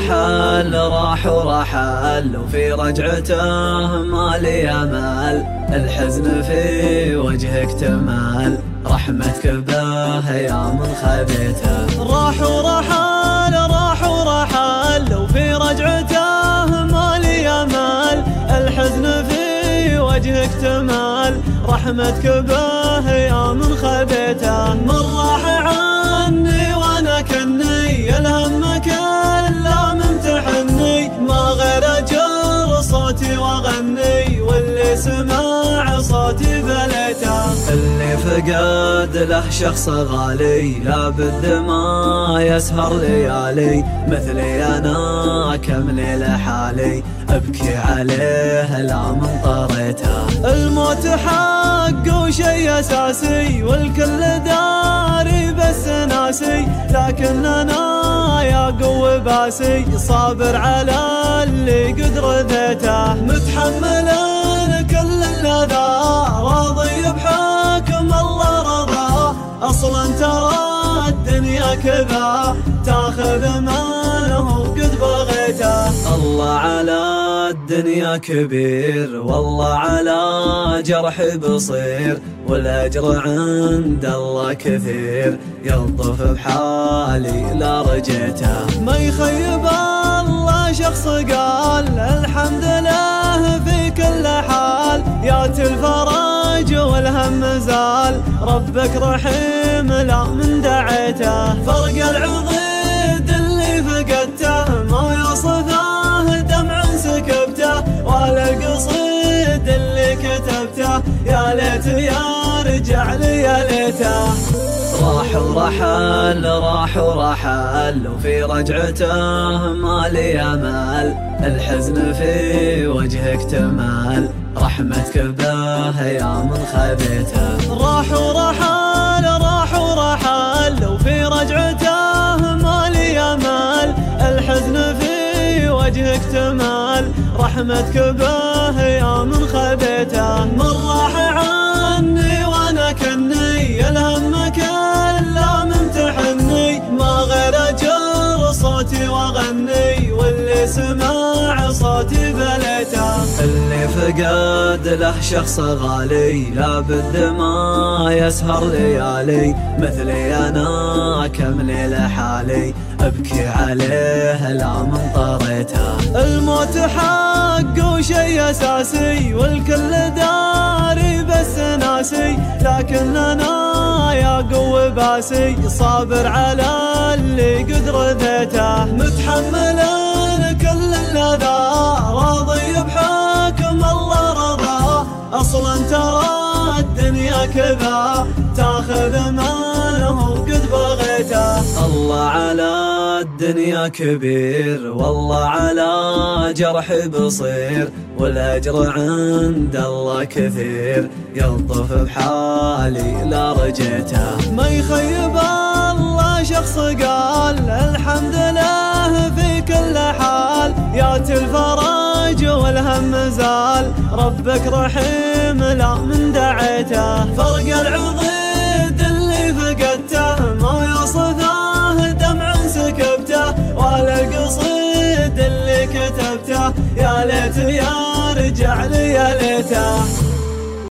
رحل راح ورحل وفي رجعته ما لي امل، الحزن في وجهك تمال، رحمتك به يا من خذيته. راح ورحل راح ورحل وفي رجعته ما لي امل، الحزن في وجهك تمال، رحمتك به يا من خذيته. من راح عني وانا كني الهم كله ممتحني، ما غير اجر صوتي واغني واللي سمع صوتي بليته. اللي فقد له شخص غالي لابد ما يسهر ليالي، مثلي انا كم ليلة حالي ابكي عليه لا من طريته. الموت حق وشي اساسي والكل داري بس ناسي، لكن انا يا قوي باسي صابر على اللي قد رذيته. متحمل كل الاذى راضي بحكم الله رضاه، اصلا ترى الدنيا كذا تاخذ منه قد بغيته. الله على الدنيا كبير والله على جرح بصير، والاجر عند الله كثير يلطف بحالي لا رجيته. ما يخيب الله شخص قال الحمد لله في كل حال، ياتي الفرج والهم زال، ربك رحيم لا من دعيته. فرق العضيد اللي فقدته ما يوصفه دمع سكبته، ولا القصيد اللي كتبته يا ليت يا رجع لي يا ليته. راح ورحل راح ورحل وفي رجعته ما لي امل، الحزن في وجهك تمال، رحمتك به يا من خذيته. راح ورحل راح ورحل وفي رجعته ما لي امل، الحزن في وجهك تمال، رحمتك به يا من خذيته. من راح عني وانا كني الهم كله ممتحني، ما غير اجر صوتي واغني واللي سمع صوتي بليته. اللي فقد له شخص غالي لابد ما يسهر ليالي، مثلي انا كم ليلة حالي ابكي عليه لا من طريته. الموت حق وشي اساسي والكل داري بس ناسي، لكن انا يا قوي باسي صابر على اللي قد رذيته. متحمل كل الاذى راضي بحكم الله رضاه، اصلا ترى الدنيا كذا تاخذ منه قد بغيته. الله على الدنيا كبير والله على جرح بصير، والاجر عند الله كثير يلطف بحالي لا رجيته. ما يخيب الله شخص قال الحمد لله في كل حال، ياتي الفرج والهم زال، ربك رحيم لا من دعيته. فرق العضيد اللي فقدته ما يوصفه دمع سكبته، ولا القصيد اللي كتبته يا ليت يا رجع لي يا ليته.